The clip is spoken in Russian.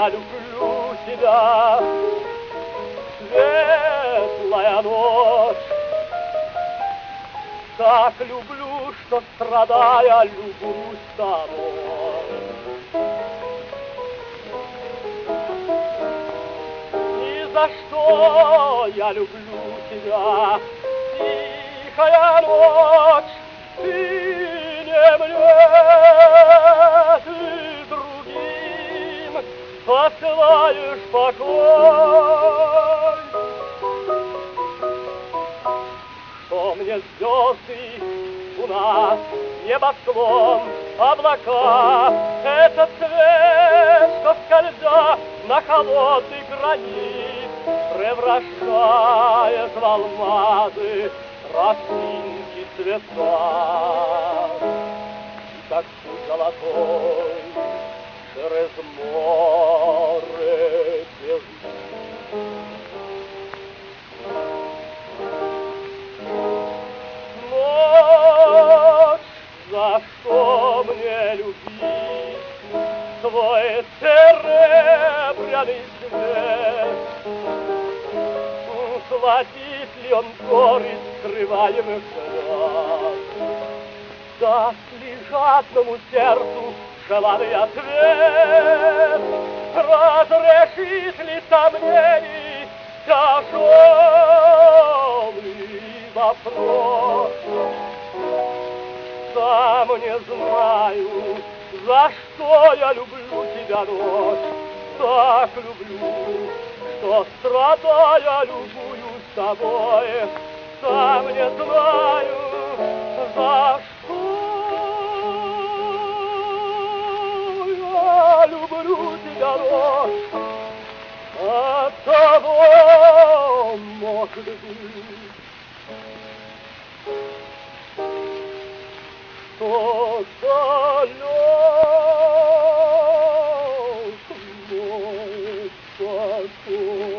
я люблю тебя. Светлая ночь, так люблю, что страдая, любуюсь тобой. Ни за что я люблю тебя, тихая ночь, ты не мне, ты другим посылаешь покой. Что мне звезды, луна, небосклон, облака, этот цвет, что скользя на холодный гранит, превращает в алмазы росинки цвета. И как путь золотой через море бежит. Ночь, за что мне любить твой серебряный свет? Сладит ли он горы скрываемых глаз? Даст ли жадному сердцу желанный ответ? Разрешит ли сомнений тяжелый вопрос? Сам не знаю, за что я люблю тебя, ночь, так люблю, что страдая любуюсь тобой. Сам не знаю, за что я люблю тебя, ночь, от того, может быть, что далек мой покой.